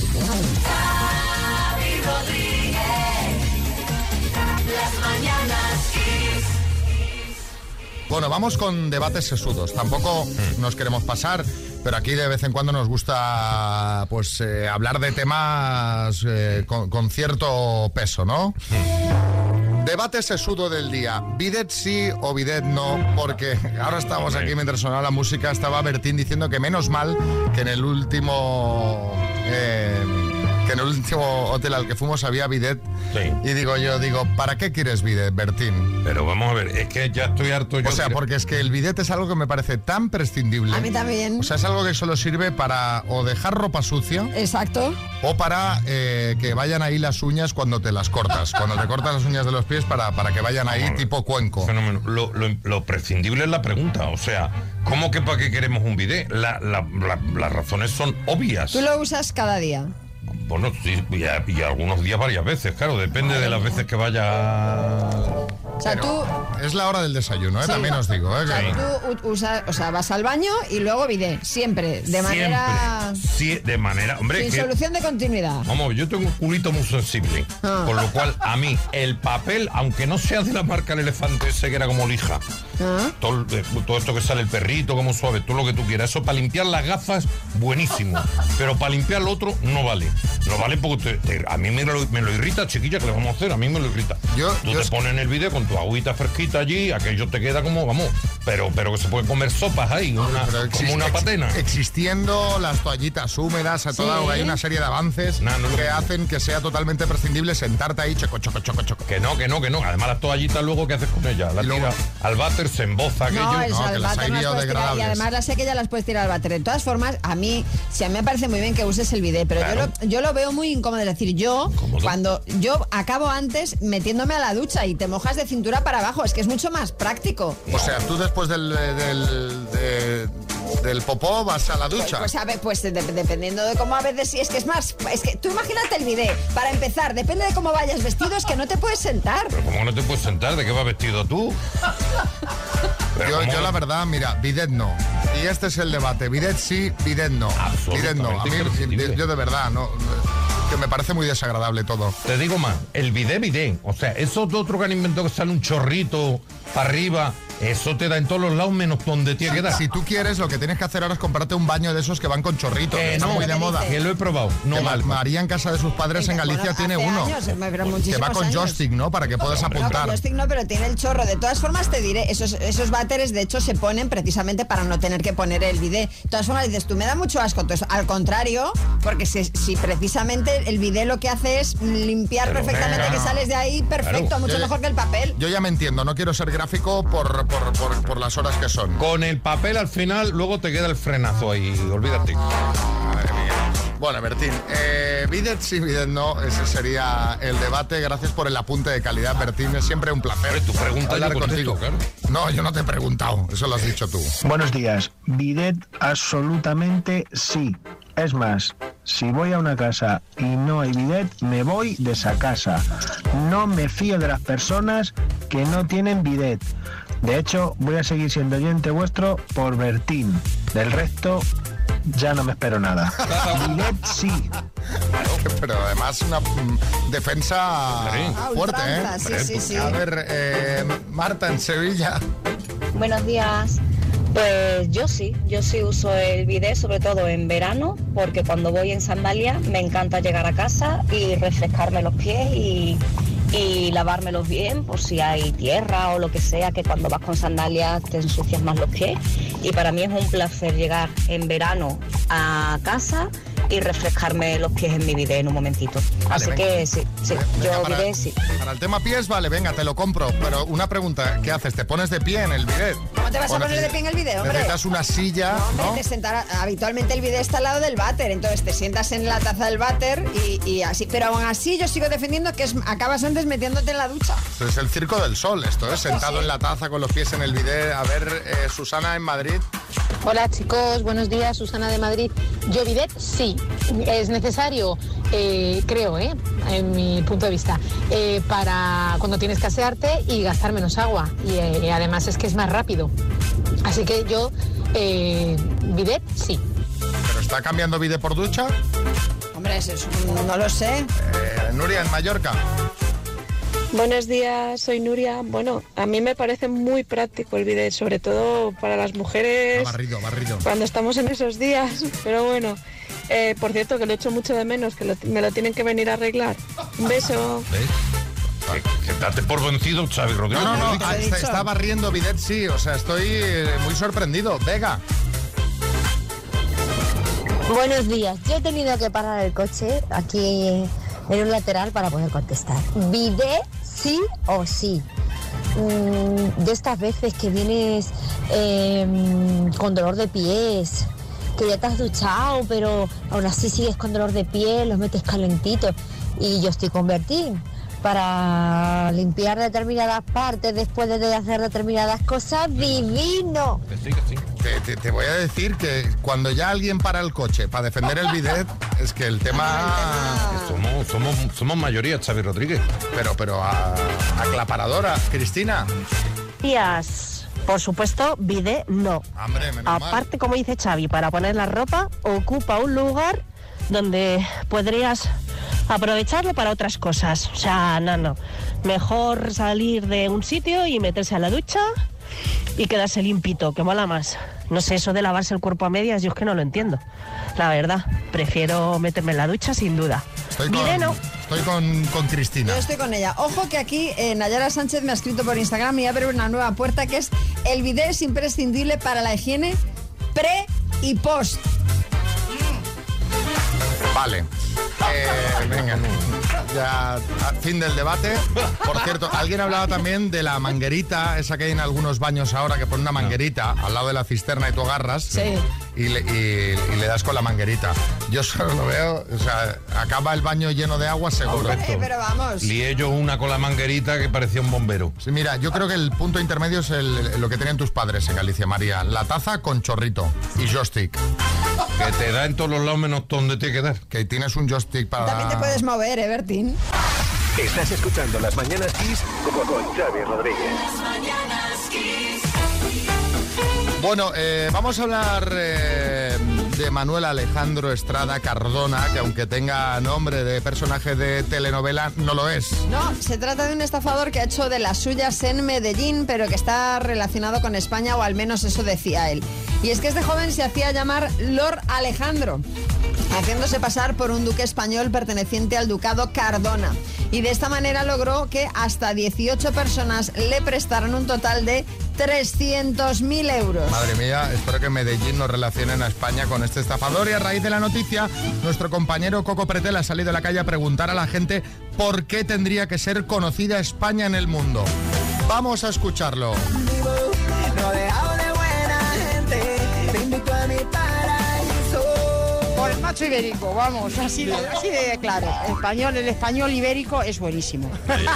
Bueno, vamos con debates sesudos. Tampoco nos queremos pasar, pero aquí de vez en cuando nos gusta pues eh, hablar de temas eh, con, con cierto peso, ¿no? Debate sesudo del día. Bidet sí o bidet no, porque ahora estamos aquí mientras sonaba la música, estaba Bertín diciendo que menos mal que en el último... eh, que en el último hotel al que fuimos había bidet. Sí. Y digo yo, digo, ¿para qué quieres bidet, Bertín? Pero vamos a ver, es que ya estoy harto yo. O sea, de- porque es que el bidet es algo que me parece tan prescindible. A mí también. O sea, es algo que solo sirve para o dejar ropa sucia Exacto. o para eh, que vayan ahí las uñas cuando te las cortas. Cuando te cortas las uñas de los pies para, para que vayan ahí tipo cuenco. Fenómeno. Lo, lo- lo prescindible es la pregunta. O sea, ¿cómo que para qué queremos un bidet? La- la- la- las razones son obvias. Tú lo usas cada día. Bueno, sí, y, a- y algunos días varias veces, claro, depende de las veces que vaya. sea, tú... Es la hora del desayuno, ¿eh? Sí. También os digo, ¿eh? O sea, Que- tú usas, o sea, vas al baño y luego bidet, siempre, de manera... Siempre. Sí, de manera... Hombre, sin que... solución de continuidad. Vamos, yo tengo un culito muy sensible, Ah. con lo cual a mí el papel, aunque no sea de la marca El Elefante ese que era como lija, Ah. todo, el- eh, todo esto que sale el perrito, como suave, todo lo que tú quieras, eso para limpiar las gafas, buenísimo, pero para limpiar lo otro no vale, no vale porque te- te- a mí me lo, me lo irrita, chiquilla, ¿qué le vamos a hacer? A mí me lo irrita. Yo, tú te pones en el vídeo con tu agüita fresquita allí, aquello te queda como, vamos, pero, pero que se puede comer sopas ahí, una, Pero existe- como una patena. ex- existiendo las toallitas húmedas, a toda, Sí. hay una serie de avances Nah, no lo que mismo. hacen que sea totalmente prescindible sentarte ahí, choco, choco, choco, choco. Que no, que no, que no. Además las toallitas luego, ¿qué haces con ellas? Las Y luego- tiras al váter, se emboza aquello. No, el no, que las váter hay no las puedes tirar, y biodegradables. además las sé que ya las puedes tirar al váter. De todas formas, a mí, sí, a mí me parece muy bien que uses el bidet, pero Claro. yo, lo, yo lo veo muy incómodo. Es decir, yo, cuando yo acabo antes metiéndome a la ducha y te mojas de cintura para abajo, es que es mucho más práctico. O sea, tú después del, del, de- del popó vas a la ducha. Pues a ver, pues de- dependiendo de cómo a veces sí, es que es más, es que tú imagínate el bidet, para empezar, depende de cómo vayas vestido, es que no te puedes sentar. Pero ¿cómo no te puedes sentar? ¿De qué vas vestido tú? Pero Yo, ¿cómo yo no? la verdad, mira, bidet no. Y este es el debate. Bidet sí, bidet no. Bidet no. A mí, imprescindible. yo de verdad, no. Que me parece muy desagradable todo. Te digo más, el bidet, bidet. O sea, eso de otro que han inventado que sale un chorrito para arriba, eso te da en todos los lados menos donde tiene que dar. Si tú quieres, lo que tienes que hacer ahora es comprarte un baño de esos que van con chorritos. Que que están no, muy de moda. que lo he probado. No Que Ma- mal. María en casa de sus padres en Galicia Bueno, tiene hace uno. años, pero Que muchísimos va con años. joystick, ¿no? Para que puedas No, apuntar. con joystick no, pero tiene el chorro. De todas formas, te diré, esos, esos váteres de hecho se ponen precisamente para no tener que poner el bidet. De todas formas, dices, tú me da mucho asco. Entonces, al contrario, porque si, si precisamente el bidet lo que hace es limpiar Pero perfectamente, venga. que sales de ahí perfecto, Claro. mucho Yo- mejor que el papel. Yo ya me entiendo, no quiero ser gráfico por, por, por, por las horas que son. Con el papel al final, luego te queda el frenazo ahí, olvídate. Madre mía. Bueno, Bertín, eh, bidet sí, bidet no, ese sería el debate. Gracias por el apunte de calidad, Bertín. Es siempre un placer tu pregunta hablar yo contesto, contigo. No, yo no te he preguntado, eso lo has dicho tú. Buenos días. Bidet absolutamente sí. Es más, si voy a una casa y no hay bidet, me voy de esa casa. No me fío de las personas que no tienen bidet. De hecho, voy a seguir siendo oyente vuestro por Bertín. Del resto, ya no me espero nada. Bidet sí. Pero además una mm, defensa Ah, fuerte, ultranza, ¿eh? sí, sí, sí. A ver, eh, Marta, en Sevilla. Buenos días. Pues yo sí, yo sí uso el bidet, sobre todo en verano, porque cuando voy en sandalias me encanta llegar a casa y refrescarme los pies y, y lavármelos bien por si hay tierra o lo que sea, que cuando vas con sandalias te ensucias más los pies. Y para mí es un placer llegar en verano a casa y refrescarme los pies en mi bidet en un momentito. Vale, Así venga. que sí, sí, Venga, yo para, bidet sí. para el tema pies, vale, venga, te lo compro. Pero una pregunta, ¿qué haces? ¿Te pones de pie en el bidet? ¿Cómo te vas ¿O a poner neces- de pie en el bidet, hombre? Necesitas una silla, Hombre, ¿no? te sentar- habitualmente el bidet está al lado del váter, entonces te sientas en la taza del váter y, y así. Pero aún así yo sigo defendiendo que es, acabas antes metiéndote en la ducha. Esto es el circo del sol, esto es sentado en la taza con los pies en el bidet. A ver, eh, Susana en Madrid. Hola chicos, buenos días, Susana de Madrid. Yo bidet sí, es necesario, eh, creo, eh, en mi punto de vista, eh, para cuando tienes que asearte y gastar menos agua. Y eh, además es que es más rápido. Así que yo, eh, bidet sí. ¿Pero está cambiando bidet por ducha? Hombre, eso es un- no lo sé. Eh, Nuria en Mallorca. Buenos días, soy Nuria. Bueno, a mí me parece muy práctico el bidet, sobre todo para las mujeres Ah, barrido, barrido. cuando estamos en esos días. Pero bueno, eh, por cierto, que lo echo mucho de menos, que lo- me lo tienen que venir a arreglar. Un beso. ¿Ves? Que, que date por vencido, Xavi Rodríguez. No, no, Lo he no, dicho. ah, está, está barriendo bidet, sí. O sea, estoy eh, muy sorprendido. Vega. Buenos días. Yo he tenido que parar el coche aquí en un lateral para poder contestar. Bidet sí o sí. Mm, de estas veces que vienes eh, con dolor de pies, que ya te has duchado, pero aún así sigues con dolor de pies, los metes calentitos. Y yo estoy con Bertín para limpiar determinadas partes después de hacer determinadas cosas. ¡Divino! Que sí, que sí. te, te, te voy a decir que cuando ya alguien para el coche para defender el bidet, es que el tema... Somos, somos, somos mayoría, Xavi Rodríguez. Pero, pero a, aclaparadora. Cristina. Días. Por supuesto, bidet no. Hombre, menos Aparte, mal. como dice Xavi, para poner la ropa, ocupa un lugar donde podrías aprovecharlo para otras cosas. O sea, no, no. Mejor salir de un sitio y meterse a la ducha y quedarse limpito, que mola más. No sé, eso de lavarse el cuerpo a medias, yo es que no lo entiendo. La verdad, prefiero meterme en la ducha sin duda. Estoy Bidet con, no. estoy con, con Cristina. Yo estoy con ella. Ojo que aquí eh, Nayara Sánchez me ha escrito por Instagram y abre una nueva puerta que es: el bidet es imprescindible para la higiene pre y post. Vale. Eh, venga, ya, fin del debate. Por cierto, alguien hablaba también de la manguerita, esa que hay en algunos baños ahora, que pone una manguerita al lado de la cisterna y tú agarras. Sí. Y le, y, y le das con la manguerita. Yo solo lo veo, o sea, acaba el baño lleno de agua seguro. Eh, pero vamos. Lié yo una con la manguerita que parecía un bombero. Sí, mira, yo creo que el punto intermedio es el, lo que tenían tus padres en Galicia, María. La taza con chorrito y joystick. Que te da en todos los lados menos donde te quedar. Que tienes un joystick para... También te puedes mover, ¿eh, Bertín? Estás escuchando Las Mañanas Kiss con, con Xavi Rodríguez. Bueno, eh, vamos a hablar eh, de Manuel Alejandro Estrada Cardona, que aunque tenga nombre de personaje de telenovela, no lo es. No, se trata de un estafador que ha hecho de las suyas en Medellín, pero que está relacionado con España, o al menos eso decía él. Y es que este joven se hacía llamar Lord Alejandro, haciéndose pasar por un duque español perteneciente al ducado Cardona. Y de esta manera logró que hasta dieciocho personas le prestaran un total de trescientos mil euros. Madre mía, espero que Medellín nos relacionen a España con este estafador. Y a raíz de la noticia, nuestro compañero Coco Pretel ha salido a la calle a preguntar a la gente por qué tendría que ser conocida España en el mundo. Vamos a escucharlo. Rodeado de buena gente, te invito a mi paraíso. Por el macho ibérico, vamos, así de, así de claro. El español, el español ibérico es buenísimo.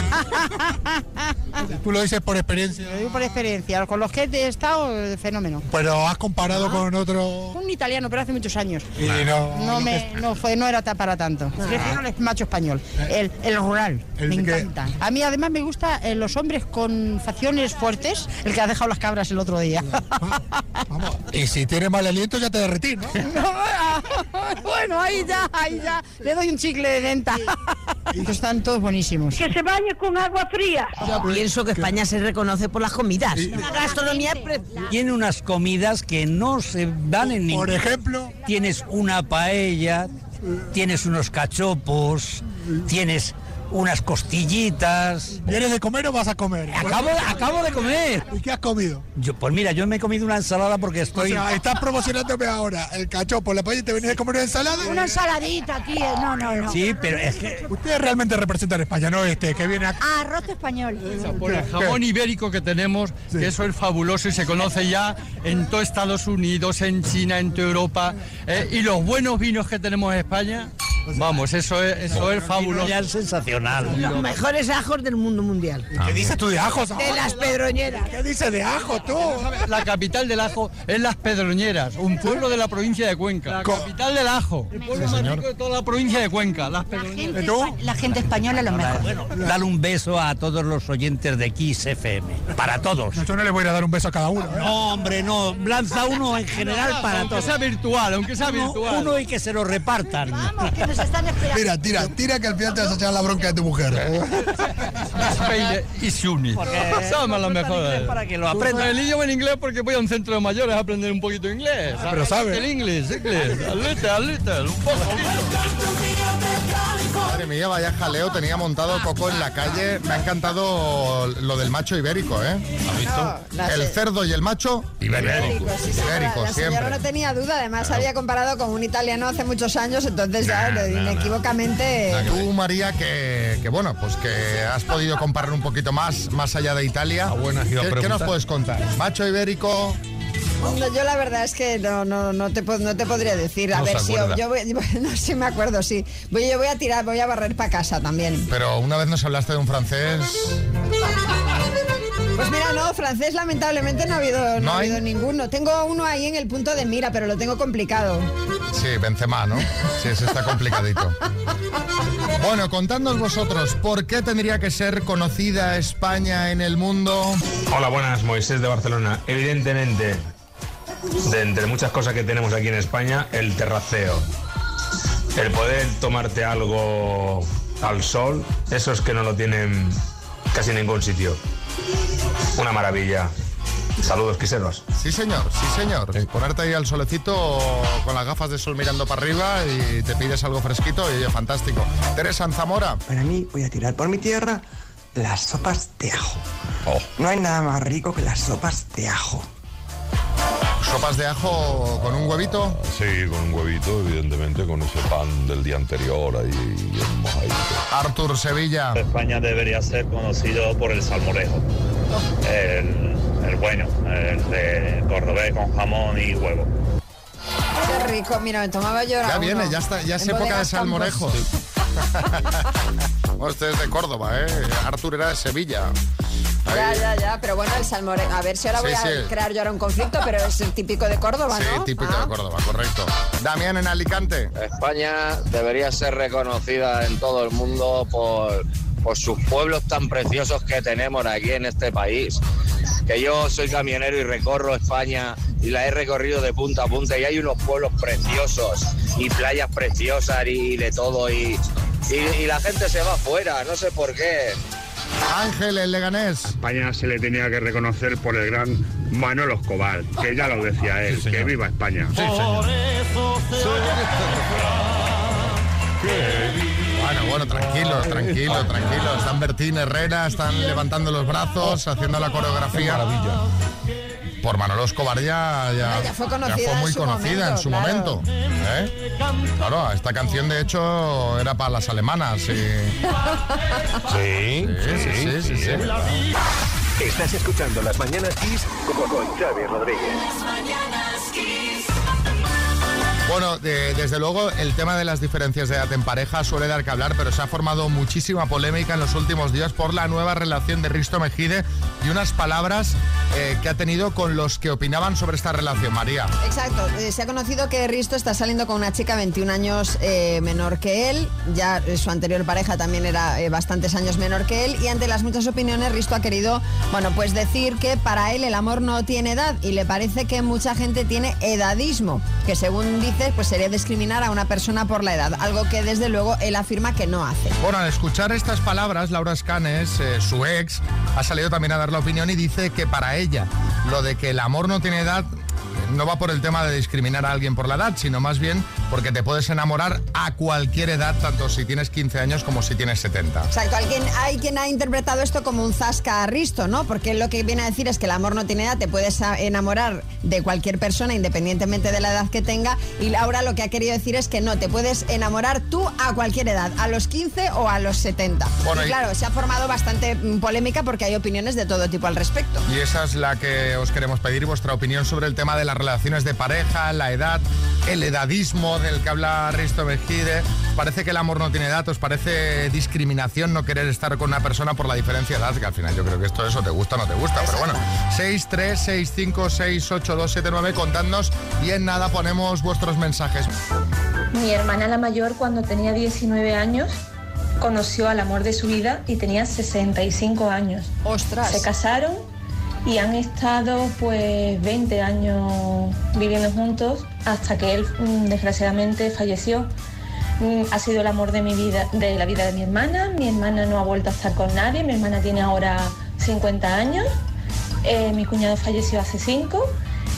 Tú lo dices por experiencia. Lo digo por experiencia, con los que he estado, fenómeno. Pero has comparado Ah. con otro... Un italiano, pero hace muchos años. Y no... No me, no fue, no era ta- para tanto. Prefiero el macho español, el, el rural, El me que- encanta. A mí además me gusta eh, los hombres con facciones fuertes, el que ha dejado las cabras el otro día. Y si tiene mal aliento ya te derretí, ¿no? Bueno, ahí ya, ahí ya, le doy un chicle de venta. Están todos buenísimos. Que se bañe con agua fría. Yo pienso que España se reconoce por las comidas. La gastronomía es pre- Tiene unas comidas que no se dan en ningún... Por ejemplo... Tienes una paella, tienes unos cachopos, tienes unas costillitas... ¿Vienes de comer o vas a comer? Acabo, acabo de comer. ¿Y qué has comido? Yo, pues mira, yo me he comido una ensalada porque estoy... O sea, estás promocionándome ahora el cachopo, la paella, y te venís a comer una ensalada. Una ensaladita, tío. No, no, no. Sí, pero es que... Ustedes realmente representan a España, no este, que viene aquí. Arroz español. Por el jamón ibérico que tenemos, que eso es fabuloso y se conoce ya en todo Estados Unidos, en China, en toda Europa. eh, y los buenos vinos que tenemos en España, vamos, eso es, eso es fabuloso. Ya es sensacional. Los mejores ajos del mundo mundial. ¿Qué dices tú de ajos? De las pedroñeras. ¿Qué dices de ajo tú? La capital del ajo es Las Pedroñeras, un pueblo de la provincia de Cuenca. La capital del ajo, el pueblo más rico de toda la provincia de Cuenca, Las Pedroñeras. La gente española lo mejor. Bueno, dale un beso a todos los oyentes de Kiss F M. Para todos. Yo no le voy a dar un beso a cada uno. ¿eh? No, hombre, no. Lanza uno en general para Aunque todos. sea virtual, aunque sea Uno, virtual. uno y que se lo repartan. Vamos, que nos están esperando. Mira, tira, tira que al final te vas a echar la bronca de tu mujer. Spain is unique. Somos los mejores. Para que lo aprendan. El idioma en inglés porque voy a un centro de mayores a aprender un poquito de inglés. Pero sabe. El inglés, inglés. A little, a little, un poco. Madre mía, vaya jaleo tenía montado Coco en la calle. Me ha encantado lo del macho ibérico, ¿eh? ¿Has visto? la El se- cerdo y el macho ibérico. Ibérico, sí, señora. Ibérico, La señora siempre. no tenía duda, además había comparado con un italiano hace muchos años, entonces ya Nah, nah, inequívocamente... Tú, María, que, que bueno, pues que has podido comparar un poquito más, más allá de Italia. buena, iba a ¿Qué, ¿Qué nos preguntar. puedes contar? Macho ibérico. No, yo la verdad es que no, no, no, te, po- no te podría decir. A No ver se si yo, acuerda. yo voy, no, sí me acuerdo, sí. Voy, yo voy a tirar, voy a barrer para casa también. Pero una vez nos hablaste de un francés. Pues mira, no, francés lamentablemente no ha habido, no ¿No ha hay? habido ninguno. Tengo uno ahí en el punto de mira, pero lo tengo complicado. Sí, Benzema, ¿no? Sí, ese está complicadito. Bueno, contadnos vosotros, ¿por qué tendría que ser conocida España en el mundo? Hola, buenas, Moisés de Barcelona. Evidentemente, de entre muchas cosas que tenemos aquí en España, el terraceo. El poder tomarte algo al sol, eso es que no lo tienen casi en ningún sitio. Una maravilla. Saludos, quiseros. Sí, señor, sí, señor. Ponerte ahí al solecito con las gafas de sol mirando para arriba y te pides algo fresquito y oye, fantástico. Teresa en Zamora. Para mí, voy a tirar por mi tierra las sopas de ajo. Oh. No hay nada más rico que las sopas de ajo. ¿Sopas de ajo con un huevito? Sí, con un huevito, evidentemente, con ese pan del día anterior ahí bien mojadito. Artur, Sevilla. España debería ser conocido por el salmorejo. El, el bueno, el de cordobés con jamón y huevo. Qué rico, mira, me tomaba yo ahora Ya uno. viene, ya está, ya es En época de Bodegas salmorejo. Campos. Bueno, usted es de Córdoba, ¿eh? Artur era de Sevilla. Ahí. Ya, ya, ya, pero bueno, el salmorejo. A ver si ahora Sí, voy a sí. crear yo ahora un conflicto, pero es el típico de Córdoba, Sí, ¿no? típico Ah. de Córdoba, correcto. Damián en Alicante. España debería ser reconocida en todo el mundo por, por sus pueblos tan preciosos que tenemos aquí en este país. Que yo soy camionero y recorro España y la he recorrido de punta a punta y hay unos pueblos preciosos y playas preciosas y de todo y, y, y la gente se va afuera, no sé por qué. Ángel, el Leganés. España se le tenía que reconocer por el gran Manolo Escobar, que ya lo decía él, Sí, que viva España. Sí, señor. Bueno, bueno, tranquilo, tranquilo, tranquilo. Están Bertín, Herrera, están levantando los brazos, haciendo la coreografía. Maravilla. Por Manolo Escobar ya, ya, Ya fue conocida ya fue muy en su conocida momento, en su claro. momento. ¿eh? Claro, esta canción de hecho era para las alemanas. Y... Sí, sí, sí, sí, sí, sí. Estás escuchando Las Mañanas Kiss con, con Xavi Rodríguez. Bueno, de- desde luego el tema de las diferencias de edad en pareja suele dar que hablar, pero se ha formado muchísima polémica en los últimos días por la nueva relación de Risto Mejide y unas palabras eh, que ha tenido con los que opinaban sobre esta relación. María. Exacto, eh, se ha conocido que Risto está saliendo con una chica veintiún años eh, menor que él, ya eh, su anterior pareja también era eh, bastantes años menor que él, y ante las muchas opiniones Risto ha querido, bueno, pues decir que para él el amor no tiene edad y le parece que mucha gente tiene edadismo, que según dice pues sería discriminar a una persona por la edad, algo que desde luego él afirma que no hace. Bueno, al escuchar estas palabras, Laura Escanes, eh, su ex, ha salido también a dar la opinión y dice que para ella lo de que el amor no tiene edad no va por el tema de discriminar a alguien por la edad, sino más bien porque te puedes enamorar a cualquier edad, tanto si tienes quince años como si tienes setenta. Exacto, alguien, hay quien ha interpretado esto como un zasca a Risto, ¿no? Porque lo que viene a decir es que el amor no tiene edad, te puedes a- enamorar de cualquier persona independientemente de la edad que tenga, y Laura lo que ha querido decir es que no, te puedes enamorar tú a cualquier edad, a los quince o a los setenta. Bueno, y y- claro, se ha formado bastante mm, polémica porque hay opiniones de todo tipo al respecto. Y esa es la que os queremos pedir, vuestra opinión sobre el tema de las relaciones de pareja, la edad, el edadismo del que habla Risto Mejide. ¿Os parece que el amor no tiene edad? ¿Os parece discriminación no querer estar con una persona por la diferencia de edad? Que al final yo creo que esto eso te gusta o no te gusta. Pero bueno, seis tres seis cinco seis ocho dos siete nueve, contadnos y en nada ponemos vuestros mensajes. Mi hermana la mayor, cuando tenía diecinueve años, conoció al amor de su vida y tenía sesenta y cinco años. ¡Ostras! Se casaron y han estado pues veinte años viviendo juntos hasta que él mm, desgraciadamente falleció. Mm, Ha sido el amor de mi vida, de la vida de mi hermana. Mi hermana no ha vuelto a estar con nadie. Mi hermana tiene ahora cincuenta años. Eh, mi cuñado falleció hace cinco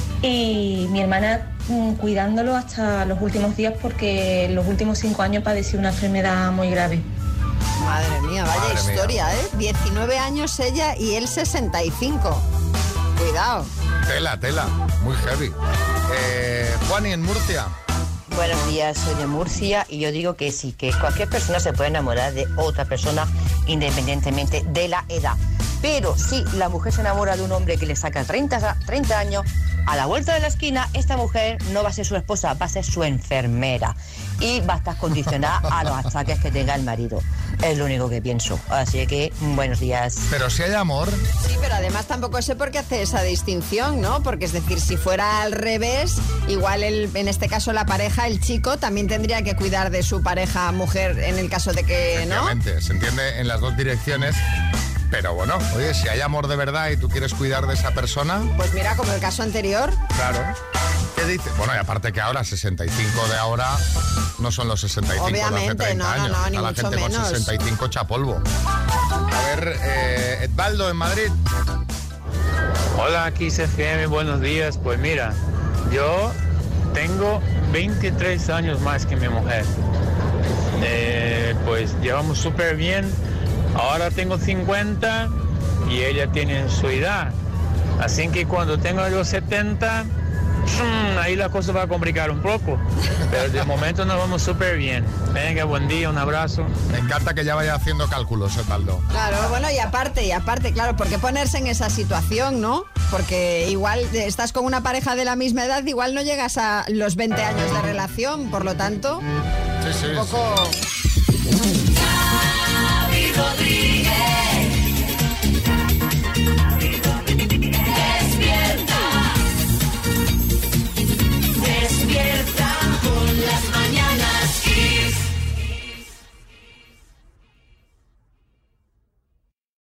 y mi hermana mm, cuidándolo hasta los últimos días porque en los últimos cinco años padeció una enfermedad muy grave. Madre mía, vaya Madre mía. historia, ¿eh? diecinueve años ella y él sesenta y cinco. Cuidado. Tela, tela, muy heavy. Eh, Juani, en Murcia. Buenos días, soy de Murcia y yo digo que sí, que cualquier persona se puede enamorar de otra persona independientemente de la edad. Pero si la mujer se enamora de un hombre que le saca treinta, treinta años, a la vuelta de la esquina esta mujer no va a ser su esposa, va a ser su enfermera y va a estar condicionada a los ataques que tenga el marido. Es lo único que pienso. Así que, buenos días. Pero si hay amor. Sí, pero además tampoco sé por qué hace esa distinción, ¿no? Porque es decir, si fuera al revés, igual el, en este caso la pareja, el chico, también tendría que cuidar de su pareja mujer en el caso de que, ¿no? Efectivamente, se entiende en las dos direcciones. Pero bueno, oye, si hay amor de verdad y tú quieres cuidar de esa persona... Pues mira, como el caso anterior. Claro. ¿Qué dice? Bueno, y aparte que ahora sesenta y cinco de ahora no son los sesenta y cinco de hace treinta no, años. no, no, ni a la mucho gente menos. con sesenta y cinco echa polvo. A ver, eh, Edvaldo en Madrid. Hola, aquí C F M, buenos días. Pues mira, yo tengo veintitrés años más que mi mujer. Eh, pues llevamos súper bien. Ahora tengo cincuenta y ella tiene su edad. Así que cuando tenga los setenta, ahí la cosa va a complicar un poco. Pero de momento nos vamos súper bien. Venga, buen día, un abrazo. Me encanta que ya vaya haciendo cálculos, Edvaldo. Claro, bueno, y aparte, y aparte, claro, ¿por qué ponerse en esa situación, no? Porque igual estás con una pareja de la misma edad, igual no llegas a los veinte años de relación, por lo tanto, sí, sí, un poco... Sí.